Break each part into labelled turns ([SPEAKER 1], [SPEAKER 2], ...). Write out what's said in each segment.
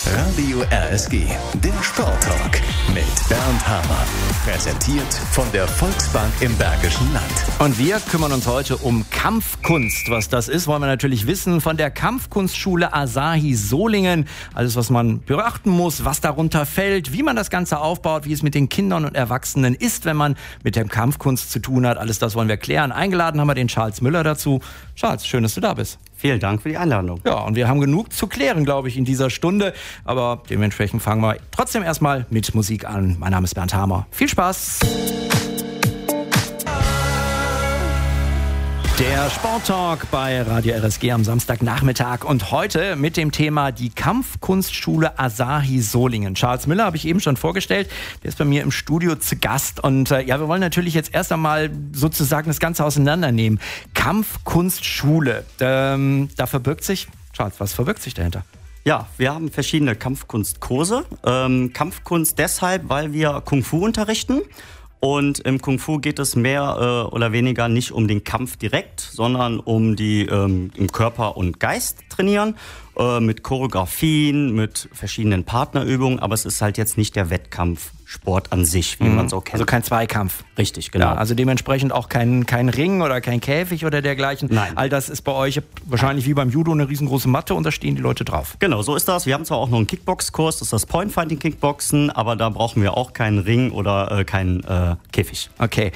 [SPEAKER 1] Radio RSG, der Sporttalk mit Bernd Hamer. Präsentiert von der Volksbank im Bergischen Land.
[SPEAKER 2] Und wir kümmern uns heute um Kampfkunst. Was das ist, wollen wir natürlich wissen von der Kampfkunstschule Asahi Solingen. Alles, was man beachten muss, was darunter fällt, wie man das Ganze aufbaut, wie es mit den Kindern und Erwachsenen ist, wenn man mit der Kampfkunst zu tun hat. Alles das wollen wir klären. Eingeladen haben wir den Charles Müller dazu. Charles, schön, dass du da bist.
[SPEAKER 3] Vielen Dank für die Einladung.
[SPEAKER 2] Ja, und wir haben genug zu klären, glaube ich, in dieser Stunde. Aber dementsprechend fangen wir trotzdem erstmal mit Musik an. Mein Name ist Bernd Hamer. Viel Spaß! Der Sporttalk bei Radio RSG am Samstagnachmittag und heute mit dem Thema die Kampfkunstschule Asahi Solingen. Charles Müller habe ich eben schon vorgestellt, der ist bei mir im Studio zu Gast und wir wollen natürlich jetzt erst einmal sozusagen das Ganze auseinandernehmen. Kampfkunstschule, da verbirgt sich, Charles, was verbirgt sich dahinter?
[SPEAKER 3] Ja, wir haben verschiedene Kampfkunstkurse. Kampfkunst deshalb, weil wir Kung Fu unterrichten. Und im Kung Fu geht es mehr oder weniger nicht um den Kampf direkt, sondern um die im Körper und Geist trainieren, mit Choreografien, mit verschiedenen Partnerübungen. Aber es ist halt jetzt nicht der Wettkampfsport an sich, wie man so kennt.
[SPEAKER 2] Also kein Zweikampf.
[SPEAKER 3] Richtig, genau.
[SPEAKER 2] Ja, also dementsprechend auch kein Ring oder kein Käfig oder dergleichen.
[SPEAKER 3] Nein.
[SPEAKER 2] All das ist bei euch wahrscheinlich wie beim Judo eine riesengroße Matte und da stehen die Leute drauf.
[SPEAKER 3] Genau, so ist das. Wir haben zwar auch noch einen Kickbox-Kurs, das ist das Point-Fighting-Kickboxen, aber da brauchen wir auch keinen Ring oder keinen Käfig.
[SPEAKER 2] Okay.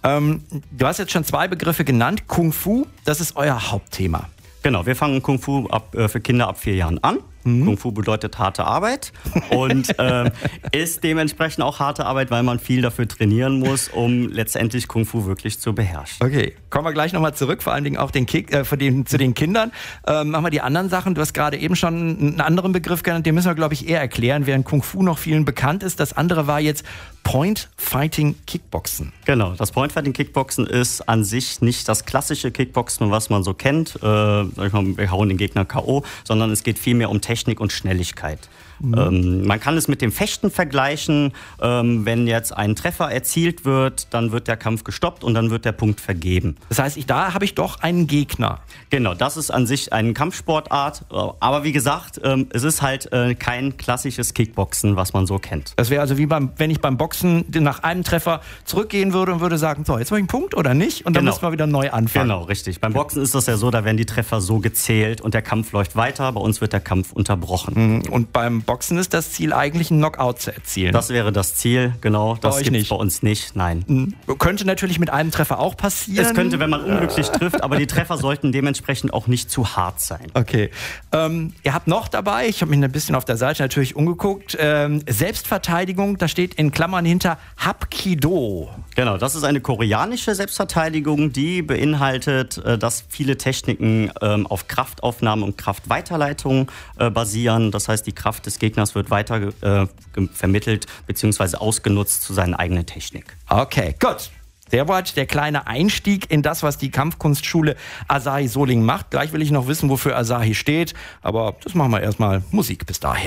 [SPEAKER 2] Du hast jetzt schon zwei Begriffe genannt. Kung Fu, das ist euer Hauptthema.
[SPEAKER 3] Genau, wir fangen Kung Fu für Kinder ab 4 Jahren an. Kung Fu bedeutet harte Arbeit und ist dementsprechend auch harte Arbeit, weil man viel dafür trainieren muss, um letztendlich Kung Fu wirklich zu beherrschen.
[SPEAKER 2] Okay, kommen wir gleich nochmal zurück, vor allen Dingen auch zu den Kindern. Machen wir die anderen Sachen. Du hast gerade eben schon einen anderen Begriff genannt, den müssen wir, glaube ich, eher erklären, während Kung Fu noch vielen bekannt ist. Das andere war jetzt Point-Fighting-Kickboxen.
[SPEAKER 3] Genau, das Point-Fighting-Kickboxen ist an sich nicht das klassische Kickboxen, was man so kennt. Wir hauen den Gegner K.O., sondern es geht vielmehr um Technik und Schnelligkeit. Man kann es mit dem Fechten vergleichen. Wenn jetzt ein Treffer erzielt wird, dann wird der Kampf gestoppt und dann wird der Punkt vergeben.
[SPEAKER 2] Das heißt, da habe ich doch einen Gegner.
[SPEAKER 3] Genau, das ist an sich eine Kampfsportart. Aber wie gesagt, es ist halt kein klassisches Kickboxen, was man so kennt.
[SPEAKER 2] Das wäre also wie wenn ich beim Boxen nach einem Treffer zurückgehen würde und würde sagen, so, jetzt habe ich einen Punkt oder nicht? Und dann müssen wir wieder neu anfangen.
[SPEAKER 3] Genau, richtig. Beim Boxen ist das ja so, da werden die Treffer so gezählt und der Kampf läuft weiter. Bei uns wird der Kampf unterbrochen.
[SPEAKER 2] Und beim Boxen ist das Ziel eigentlich, einen Knockout zu erzielen.
[SPEAKER 3] Das wäre das Ziel, genau. Das gibt es bei uns nicht, nein.
[SPEAKER 2] Könnte natürlich mit einem Treffer auch passieren.
[SPEAKER 3] Es könnte, wenn man unglücklich trifft, aber die Treffer sollten dementsprechend auch nicht zu hart sein.
[SPEAKER 2] Okay. Ihr habt noch dabei, ich habe mich ein bisschen auf der Seite natürlich umgeguckt, Selbstverteidigung, da steht in Klammern hinter Hapkido.
[SPEAKER 3] Genau, das ist eine koreanische Selbstverteidigung, die beinhaltet, dass viele Techniken auf Kraftaufnahme und Kraftweiterleitung basieren. Das heißt, die Kraft des Gegners wird weiter vermittelt bzw. ausgenutzt zu seiner eigenen Technik.
[SPEAKER 2] Okay, gut. Der war der kleine Einstieg in das, was die Kampfkunstschule Asahi Solingen macht. Gleich will ich noch wissen, wofür Asahi steht. Aber das machen wir erstmal Musik bis dahin.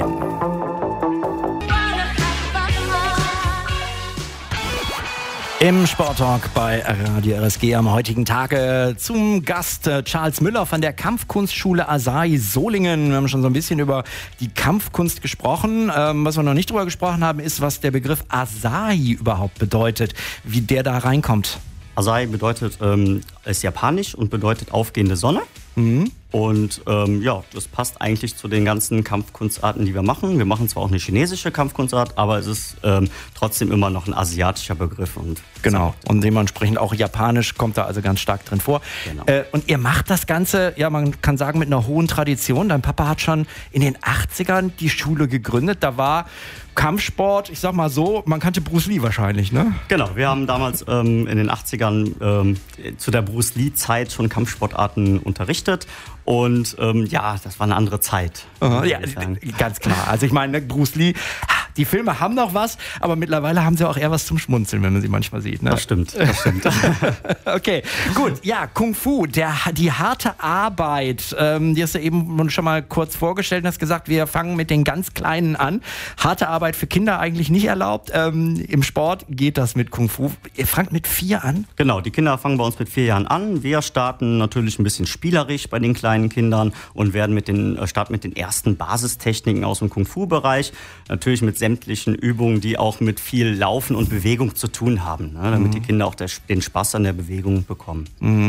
[SPEAKER 2] Im Sporttalk bei Radio RSG am heutigen Tage zum Gast Charles Müller von der Kampfkunstschule Asahi Solingen. Wir haben schon so ein bisschen über die Kampfkunst gesprochen. Was wir noch nicht drüber gesprochen haben, ist, was der Begriff Asahi überhaupt bedeutet, wie der da reinkommt.
[SPEAKER 3] Asahi bedeutet, ist japanisch und bedeutet aufgehende Sonne. Und das passt eigentlich zu den ganzen Kampfkunstarten, die wir machen. Wir machen zwar auch eine chinesische Kampfkunstart, aber es ist trotzdem immer noch ein asiatischer Begriff. Und
[SPEAKER 2] genau, und dementsprechend auch japanisch kommt da also ganz stark drin vor.
[SPEAKER 3] Genau.
[SPEAKER 2] Und ihr macht das Ganze, ja, man kann sagen, mit einer hohen Tradition. Dein Papa hat schon in den 80ern die Schule gegründet. Da war Kampfsport, ich sag mal so, man kannte Bruce Lee wahrscheinlich, ne?
[SPEAKER 3] Genau, wir haben damals in den 80ern zu der Bruce Lee-Zeit schon Kampfsportarten unterrichtet. Und das war eine andere Zeit.
[SPEAKER 2] Ja, ganz klar. Also ich meine, Bruce Lee, Die Filme haben noch was, aber mittlerweile haben sie auch eher was zum Schmunzeln, wenn man sie manchmal sieht. Ne?
[SPEAKER 3] Das stimmt.
[SPEAKER 2] Okay, gut. Ja, Kung Fu, die harte Arbeit, die hast du eben schon mal kurz vorgestellt und hast gesagt, wir fangen mit den ganz Kleinen an. Harte Arbeit für Kinder eigentlich nicht erlaubt. Im Sport geht das mit Kung Fu. Ihr fangt mit 4 an?
[SPEAKER 3] Genau, die Kinder fangen bei uns mit 4 Jahren an. Wir starten natürlich ein bisschen spielerisch bei den kleinen Kindern und starten mit den ersten Basistechniken aus dem Kung-Fu-Bereich. Natürlich mit sämtlichen Übungen, die auch mit viel Laufen und Bewegung zu tun haben, ne, damit die Kinder auch den Spaß an der Bewegung bekommen.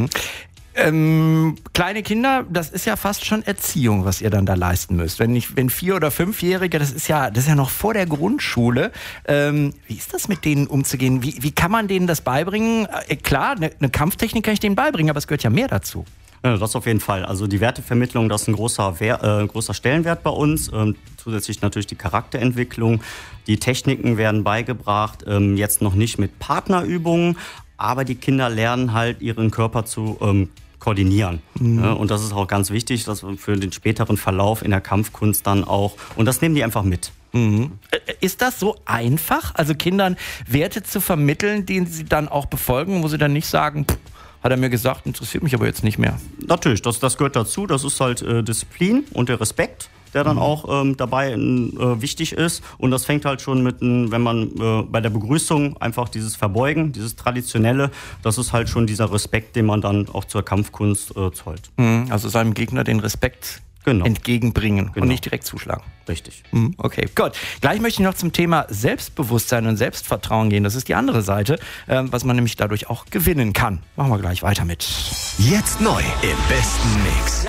[SPEAKER 2] Kleine Kinder, das ist ja fast schon Erziehung, was ihr dann da leisten müsst. Wenn 4- oder 5-Jährige, das ist ja noch vor der Grundschule. Wie ist das mit denen umzugehen? Wie kann man denen das beibringen? Klar, eine Kampftechnik kann ich denen beibringen, aber es gehört ja mehr dazu.
[SPEAKER 3] Ja, das auf jeden Fall. Also die Wertevermittlung, das ist ein großer Stellenwert bei uns. Zusätzlich natürlich die Charakterentwicklung. Die Techniken werden beigebracht, jetzt noch nicht mit Partnerübungen, aber die Kinder lernen halt ihren Körper zu koordinieren. Ja, und das ist auch ganz wichtig, dass wir für den späteren Verlauf in der Kampfkunst dann auch, und das nehmen die einfach mit.
[SPEAKER 2] Ist das so einfach, also Kindern Werte zu vermitteln, die sie dann auch befolgen, wo sie dann nicht sagen, hat er mir gesagt, interessiert mich aber jetzt nicht mehr?
[SPEAKER 3] Natürlich, das gehört dazu. Das ist halt Disziplin und der Respekt, der dann auch dabei wichtig ist. Und das fängt halt schon mit, wenn man bei der Begrüßung einfach dieses Verbeugen, dieses Traditionelle, das ist halt schon dieser Respekt, den man dann auch zur Kampfkunst zollt.
[SPEAKER 2] Also seinem Gegner den Respekt entgegenbringen und nicht direkt zuschlagen.
[SPEAKER 3] Richtig.
[SPEAKER 2] Okay, gut. Gleich möchte ich noch zum Thema Selbstbewusstsein und Selbstvertrauen gehen. Das ist die andere Seite, was man nämlich dadurch auch gewinnen kann. Machen wir gleich weiter mit.
[SPEAKER 1] Jetzt neu im besten Mix.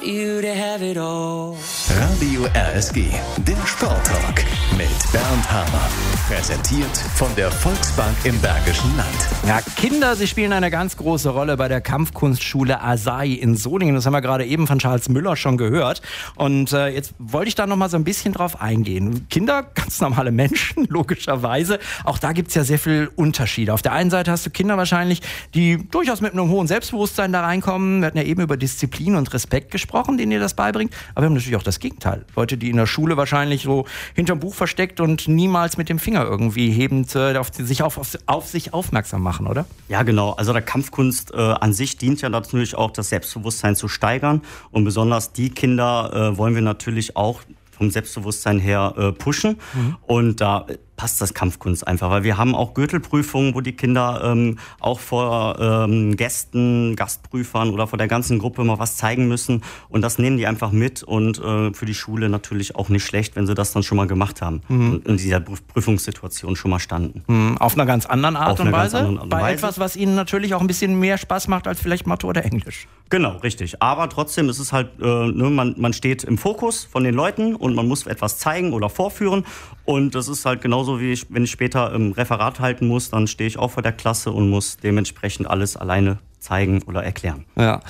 [SPEAKER 1] Radio RSG, der Sporttalk mit Bernd Hamer. Präsentiert von der Volksbank im Bergischen Land.
[SPEAKER 2] Ja, Kinder, sie spielen eine ganz große Rolle bei der Kampfkunstschule Asahi in Solingen. Das haben wir gerade eben von Charles Müller schon gehört. Und jetzt wollte ich da noch mal so ein bisschen drauf eingehen. Kinder, ganz normale Menschen, logischerweise. Auch da gibt es ja sehr viel Unterschiede. Auf der einen Seite hast du Kinder wahrscheinlich, die durchaus mit einem hohen Selbstbewusstsein da reinkommen. Wir hatten ja eben über Disziplin und Respekt gesprochen, denen ihr das beibringt. Aber wir haben natürlich auch das Gegenteil. Leute, die in der Schule wahrscheinlich so hinterm Buch versteckt und niemals mit dem Finger irgendwie hebend auf sich aufmerksam machen, oder?
[SPEAKER 3] Ja, genau. Also der Kampfkunst an sich dient ja natürlich auch, das Selbstbewusstsein zu steigern. Und besonders die Kinder wollen wir natürlich auch vom Selbstbewusstsein her pushen. Und da passt das Kampfkunst einfach, weil wir haben auch Gürtelprüfungen, wo die Kinder auch vor Gästen, Gastprüfern oder vor der ganzen Gruppe mal was zeigen müssen, und das nehmen die einfach mit, und für die Schule natürlich auch nicht schlecht, wenn sie das dann schon mal gemacht haben und in dieser Prüfungssituation schon mal standen.
[SPEAKER 2] Auf einer ganz anderen Art und Weise? Bei etwas, was ihnen natürlich auch ein bisschen mehr Spaß macht als vielleicht Mathe oder Englisch.
[SPEAKER 3] Genau, richtig. Aber trotzdem ist es halt, man steht im Fokus von den Leuten und man muss etwas zeigen oder vorführen, und das ist halt genauso wie wenn ich später im Referat halten muss, dann stehe ich auch vor der Klasse und muss dementsprechend alles alleine zeigen oder erklären.
[SPEAKER 2] Ja.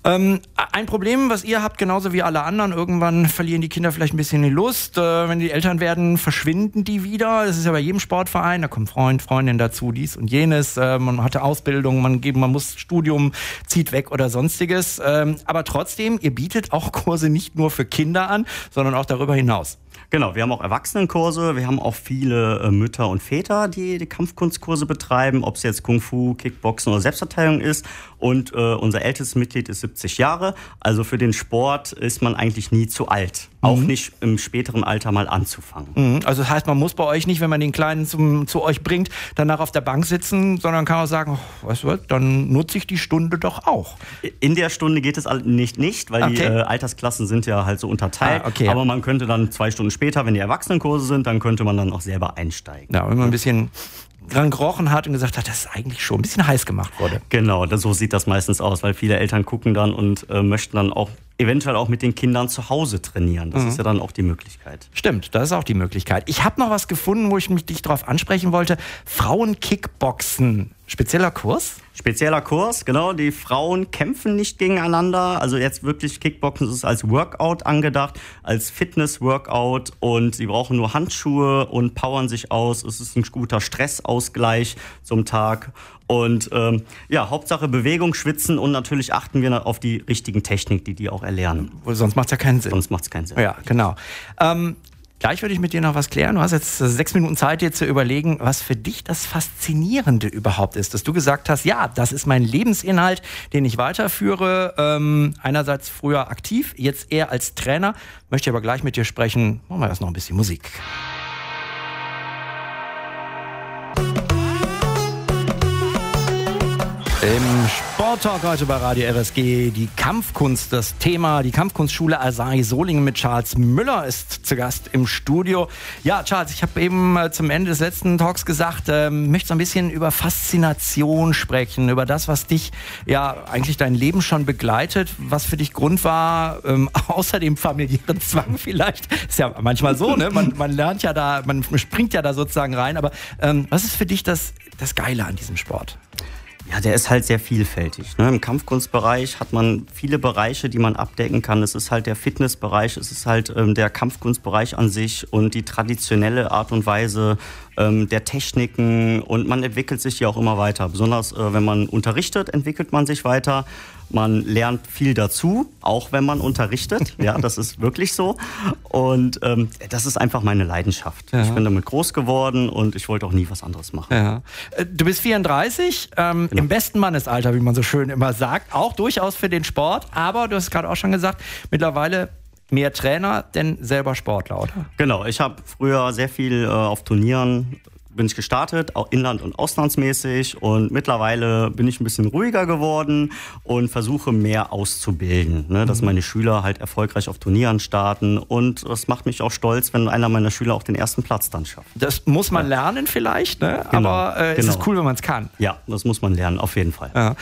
[SPEAKER 2] Ein Problem, was ihr habt, genauso wie alle anderen, irgendwann verlieren die Kinder vielleicht ein bisschen die Lust. Wenn die Eltern werden, verschwinden die wieder. Das ist ja bei jedem Sportverein, da kommt Freund, Freundin dazu, dies und jenes. Man hatte Ausbildung, man muss Studium, zieht weg oder sonstiges. Aber trotzdem, ihr bietet auch Kurse nicht nur für Kinder an, sondern auch darüber hinaus.
[SPEAKER 3] Genau, wir haben auch Erwachsenenkurse, wir haben auch viele Mütter und Väter, die Kampfkunstkurse betreiben, ob es jetzt Kung Fu, Kickboxen oder Selbstverteidigung ist. Und unser ältestes Mitglied ist 70 Jahre. Also für den Sport ist man eigentlich nie zu alt. Auch nicht im späteren Alter mal anzufangen.
[SPEAKER 2] Also das heißt, man muss bei euch nicht, wenn man den Kleinen zu euch bringt, danach auf der Bank sitzen, sondern kann auch sagen, weißt du was, dann nutze ich die Stunde doch auch.
[SPEAKER 3] In der Stunde geht es nicht, weil die Altersklassen sind ja halt so unterteilt. Aber man könnte dann 2 Stunden später, wenn die Erwachsenenkurse sind, dann könnte man dann auch selber einsteigen.
[SPEAKER 2] Ja, wenn man ein bisschen dran gerochen hat und gesagt hat, dass es eigentlich schon ein bisschen heiß gemacht wurde.
[SPEAKER 3] Genau, so sieht das meistens aus, weil viele Eltern gucken dann und möchten dann auch eventuell auch mit den Kindern zu Hause trainieren. Das ist ja dann auch die Möglichkeit.
[SPEAKER 2] Stimmt, das ist auch die Möglichkeit. Ich habe noch was gefunden, wo ich dich darauf ansprechen wollte. Frauen-Kickboxen. Spezieller Kurs?
[SPEAKER 3] Spezieller Kurs, genau. Die Frauen kämpfen nicht gegeneinander. Also jetzt wirklich Kickboxen ist als Workout angedacht, als Fitness-Workout, und sie brauchen nur Handschuhe und powern sich aus. Es ist ein guter Stressausgleich zum Tag. Und Hauptsache Bewegung, Schwitzen, und natürlich achten wir auf die richtigen Technik, die auch erlernen.
[SPEAKER 2] Sonst macht es ja keinen Sinn.
[SPEAKER 3] Sonst macht es keinen Sinn.
[SPEAKER 2] Ja, genau. Gleich würde ich mit dir noch was klären. Du hast jetzt 6 Minuten Zeit, dir zu überlegen, was für dich das Faszinierende überhaupt ist. Dass du gesagt hast, ja, das ist mein Lebensinhalt, den ich weiterführe. Einerseits früher aktiv, jetzt eher als Trainer. Möchte aber gleich mit dir sprechen. Machen wir erst noch ein bisschen Musik. Im Sporttalk heute bei Radio RSG die Kampfkunst, das Thema, die Kampfkunstschule Asahi Solingen mit Charles Müller ist zu Gast im Studio. Ja, Charles, ich habe eben zum Ende des letzten Talks gesagt, möchte so ein bisschen über Faszination sprechen, über das, was dich ja eigentlich dein Leben schon begleitet, was für dich Grund war, außer dem familiären Zwang vielleicht. Ist ja manchmal so, ne? Man lernt ja da, man springt ja da sozusagen rein, aber was ist für dich das Geile an diesem Sport?
[SPEAKER 3] Ja, der ist halt sehr vielfältig. Ne? Im Kampfkunstbereich hat man viele Bereiche, die man abdecken kann. Es ist halt der Fitnessbereich, es ist halt der Kampfkunstbereich an sich und die traditionelle Art und Weise der Techniken, und man entwickelt sich ja auch immer weiter. Besonders wenn man unterrichtet, entwickelt man sich weiter. Man lernt viel dazu, auch wenn man unterrichtet. Ja, das ist wirklich so. Und das ist einfach meine Leidenschaft. Ja. Ich bin damit groß geworden und ich wollte auch nie was anderes machen.
[SPEAKER 2] Ja. Du bist 34, genau. Im besten Mannesalter, wie man so schön immer sagt. Auch durchaus für den Sport. Aber du hast gerade auch schon gesagt, mittlerweile mehr Trainer, denn selber Sportler, oder?
[SPEAKER 3] Genau, ich habe früher sehr viel auf Turnieren bin ich gestartet, auch inland- und auslandsmäßig, und mittlerweile bin ich ein bisschen ruhiger geworden und versuche mehr auszubilden, ne, dass meine Schüler halt erfolgreich auf Turnieren starten, und das macht mich auch stolz, wenn einer meiner Schüler auch den ersten Platz dann schafft.
[SPEAKER 2] Das muss man lernen vielleicht, ne?
[SPEAKER 3] Genau,
[SPEAKER 2] aber es ist cool, wenn man es kann.
[SPEAKER 3] Ja, das muss man lernen, auf jeden Fall.
[SPEAKER 2] Ja.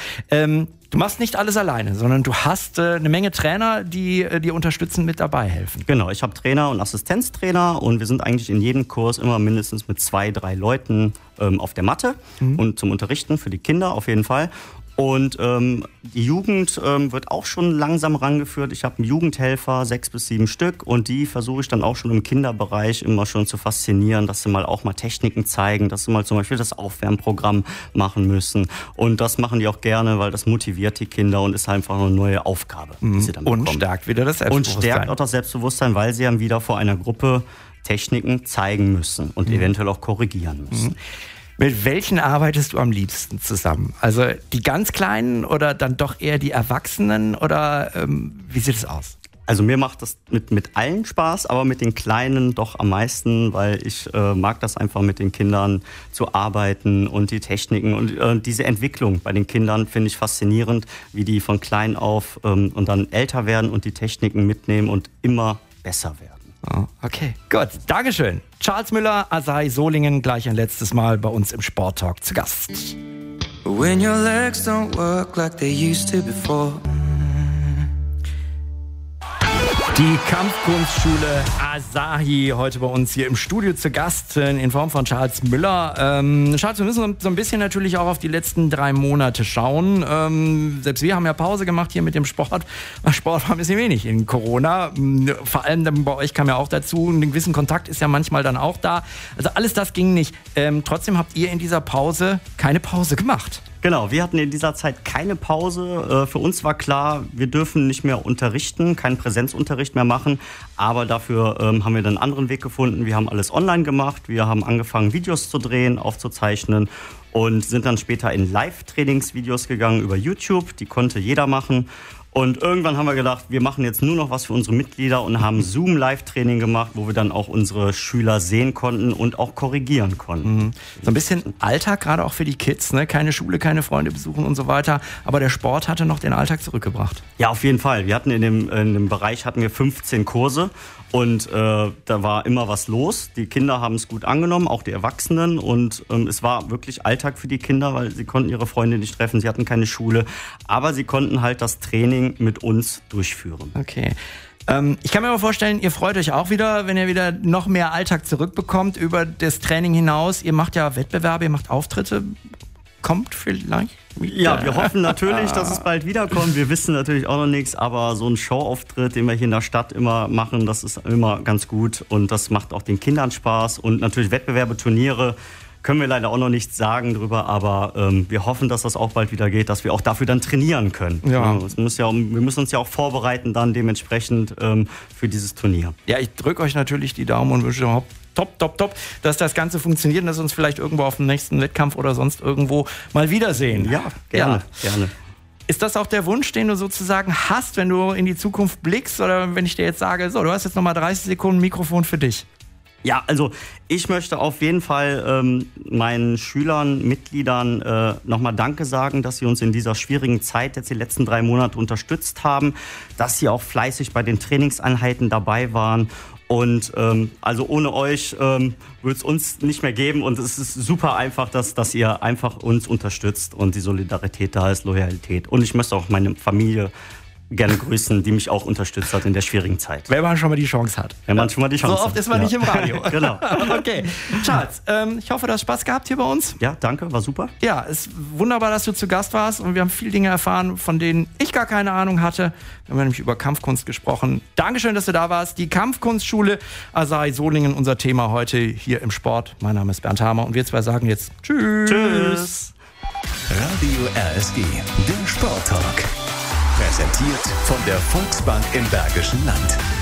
[SPEAKER 2] Du machst nicht alles alleine, sondern du hast eine Menge Trainer, die dir unterstützend mit dabei helfen.
[SPEAKER 3] Genau, ich habe Trainer und Assistenztrainer, und wir sind eigentlich in jedem Kurs immer mindestens mit 2, 3 Leuten auf der Matte und zum Unterrichten für die Kinder auf jeden Fall. Und die Jugend wird auch schon langsam rangeführt. Ich habe einen Jugendhelfer, 6 bis 7 Stück, und die versuche ich dann auch schon im Kinderbereich immer schon zu faszinieren, dass sie mal auch mal Techniken zeigen, dass sie mal zum Beispiel das Aufwärmprogramm machen müssen. Und das machen die auch gerne, weil das motiviert die Kinder und ist einfach eine neue Aufgabe, die sie dann bekommen.
[SPEAKER 2] Und stärkt wieder das Selbstbewusstsein.
[SPEAKER 3] Und stärkt auch das Selbstbewusstsein, weil sie dann wieder vor einer Gruppe Techniken zeigen müssen und eventuell auch korrigieren müssen.
[SPEAKER 2] Mit welchen arbeitest du am liebsten zusammen? Also die ganz Kleinen oder dann doch eher die Erwachsenen, oder wie sieht es aus?
[SPEAKER 3] Also mir macht das mit allen Spaß, aber mit den Kleinen doch am meisten, weil ich mag das einfach, mit den Kindern zu arbeiten und die Techniken und diese Entwicklung bei den Kindern finde ich faszinierend, wie die von klein auf und dann älter werden und die Techniken mitnehmen und immer besser werden.
[SPEAKER 2] Oh, okay, gut. Dankeschön. Charles Müller, Asahi Solingen, gleich ein letztes Mal bei uns im Sporttalk zu Gast. When your legs don't work like they used to before. Die Kampfkunstschule Asahi heute bei uns hier im Studio zu Gast in Form von Charles Müller. Charles, wir müssen so ein bisschen natürlich auch auf die letzten 3 Monate schauen. Selbst wir haben ja Pause gemacht hier mit dem Sport. Sport war ein bisschen wenig in Corona. Vor allem bei euch kam ja auch dazu, ein gewissen Kontakt ist ja manchmal dann auch da. Also alles das ging nicht. Trotzdem habt ihr in dieser Pause keine Pause gemacht.
[SPEAKER 3] Genau, wir hatten in dieser Zeit keine Pause. Für uns war klar, wir dürfen nicht mehr unterrichten, keinen Präsenzunterricht mehr machen. Aber dafür haben wir dann einen anderen Weg gefunden. Wir haben alles online gemacht. Wir haben angefangen, Videos zu drehen, aufzuzeichnen und sind dann später in Live-Trainingsvideos gegangen über YouTube. Die konnte jeder machen. Und irgendwann haben wir gedacht, wir machen jetzt nur noch was für unsere Mitglieder und haben Zoom-Live-Training gemacht, wo wir dann auch unsere Schüler sehen konnten und auch korrigieren konnten.
[SPEAKER 2] So ein bisschen Alltag, gerade auch für die Kids, ne? Keine Schule, keine Freunde besuchen und so weiter. Aber der Sport hatte noch den Alltag zurückgebracht.
[SPEAKER 3] Ja, auf jeden Fall. Wir hatten in dem Bereich hatten wir 15 Kurse. Und da war immer was los. Die Kinder haben es gut angenommen, auch die Erwachsenen. Und es war wirklich Alltag für die Kinder, weil sie konnten ihre Freunde nicht treffen, sie hatten keine Schule. Aber sie konnten halt das Training mit uns durchführen.
[SPEAKER 2] Okay. Ich kann mir aber vorstellen, ihr freut euch auch wieder, wenn ihr wieder noch mehr Alltag zurückbekommt über das Training hinaus. Ihr macht ja Wettbewerbe, ihr macht Auftritte. Kommt vielleicht wieder?
[SPEAKER 3] Ja, wir hoffen natürlich, dass es bald wiederkommt. Wir wissen natürlich auch noch nichts, aber so ein Showauftritt, den wir hier in der Stadt immer machen, das ist immer ganz gut und das macht auch den Kindern Spaß. Und natürlich Wettbewerbe, Turniere können wir leider auch noch nichts sagen drüber, aber wir hoffen, dass das auch bald wieder geht, dass wir auch dafür dann trainieren können.
[SPEAKER 2] Ja.
[SPEAKER 3] Wir müssen uns ja auch vorbereiten dann dementsprechend für dieses Turnier.
[SPEAKER 2] Ja, ich drücke euch natürlich die Daumen und wünsche überhaupt top, dass das Ganze funktioniert und dass wir uns vielleicht irgendwo auf dem nächsten Wettkampf oder sonst irgendwo mal wiedersehen.
[SPEAKER 3] Ja, gerne.
[SPEAKER 2] Ist das auch der Wunsch, den du sozusagen hast, wenn du in die Zukunft blickst? Oder wenn ich dir jetzt sage, so, du hast jetzt nochmal 30 Sekunden Mikrofon für dich?
[SPEAKER 3] Ja, also ich möchte auf jeden Fall meinen Schülern, Mitgliedern nochmal Danke sagen, dass sie uns in dieser schwierigen Zeit jetzt die letzten 3 Monate unterstützt haben, dass sie auch fleißig bei den Trainingseinheiten dabei waren. Und also ohne euch würde es uns nicht mehr geben und es ist super einfach, dass ihr einfach uns unterstützt und die Solidarität da ist, Loyalität. Und ich möchte auch meine Familie gerne grüßen, die mich auch unterstützt hat in der schwierigen Zeit.
[SPEAKER 2] Wenn man schon mal die Chance hat.
[SPEAKER 3] So oft
[SPEAKER 2] ist man nicht im Radio.
[SPEAKER 3] Genau.
[SPEAKER 2] Okay. Charles, ich hoffe, du hast Spaß gehabt hier bei uns.
[SPEAKER 3] Ja, danke, war super.
[SPEAKER 2] Ja, es ist wunderbar, dass du zu Gast warst und wir haben viele Dinge erfahren, von denen ich gar keine Ahnung hatte. Wir haben nämlich über Kampfkunst gesprochen. Dankeschön, dass du da warst. Die Kampfkunstschule Asahi Solingen, unser Thema heute hier im Sport. Mein Name ist Bernd Hamer und wir zwei sagen jetzt Tschüss.
[SPEAKER 1] Radio RSG, der Sporttalk. Präsentiert von der Volksbank im Bergischen Land.